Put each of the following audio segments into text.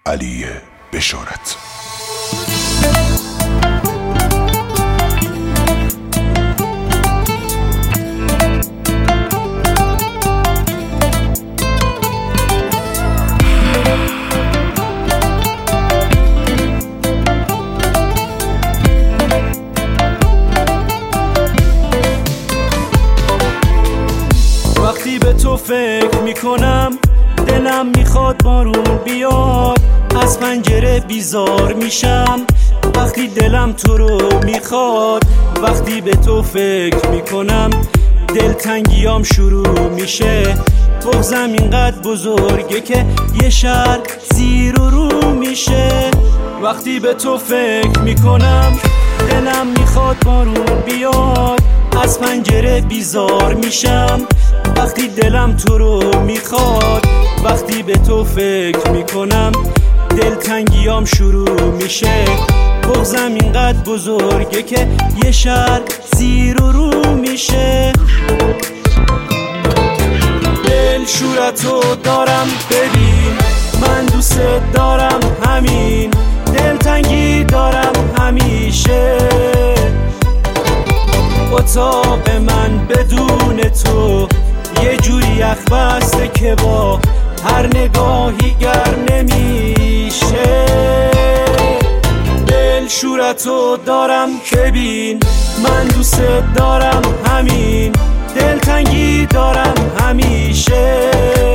علی بشارت. وقتی به تو فکر میکنم دلم میخواد بارون بیاد، از پنجره بیزار میشم وقتی دلم تو رو میخواد. وقتی به تو فکر میکنم دلتنگیام شروع میشه، بغضم اینقدر بزرگه که یه شهر زیر و رو میشه. وقتی به تو فکر میکنم دلم میخواد بارون بیاد، از پنجره بیزار میشم وقتی دلم تو رو میخواد. وقتی به تو فکر میکنم دلتنگیام شروع میشه، بغضم اینقدر بزرگه که یه شهر زیر و رو میشه. دل شورتو دارم ببین، من دوست دارم همین، دلتنگی دارم همیشه. اتاق من بدون تو یه جوری یخ بسته که با هر نگاهی گرم نمیشه. دل شورتو دارم که بین، من دوست دارم همین، دلتنگی دارم همیشه.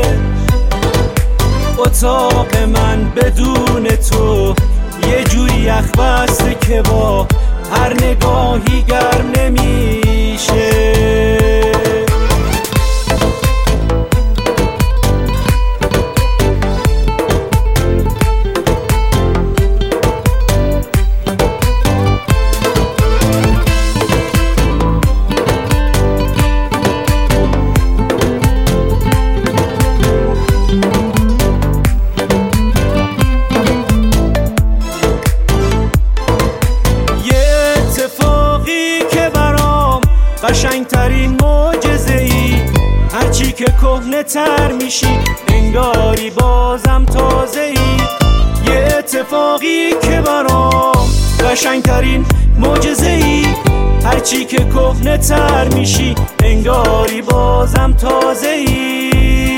اتاق من بدون تو یه جوری یخ بسته که با هر نگاهی گرم نمیشه. قشنگترین معجزه‌ای، هرچی که کهنه تر میشی انگاری بازم تازه‌ای. یه اتفاقی که برام قشنگترین معجزه‌ای، هرچی که کهنه تر میشی انگاری بازم تازه‌ای.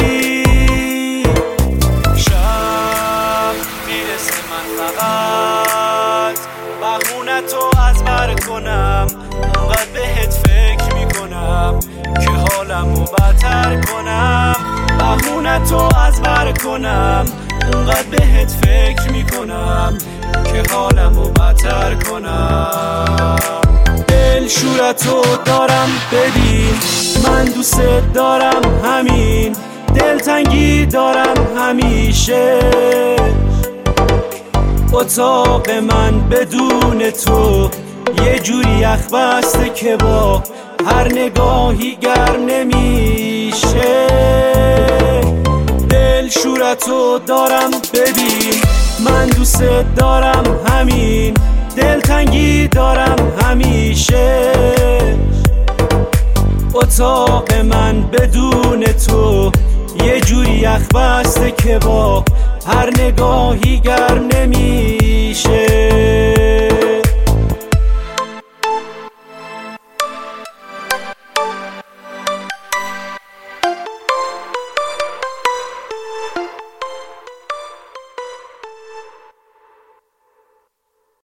شب میرسه من فقط بهونتو از بر کنم، انقدر بهت فکر میکنم که حالمو بدتر کنم. بهونتو از بر کنم، انقدر بهت فکر میکنم که حالمو بدتر کنم. دل شورتو دارم ببین، من دوست دارم همین، دلتنگی دارم همیشه. اتاق من بدون تو یه جوری یخ بسته که با هر نگاهی گرم نمیشه. دل شورتو دارم ببین، من دوست دارم همین، دلتنگی دارم همیشه. اتاق من بدون تو یه جوری یخ بسته که با هر نگاهی گرم نمیشه.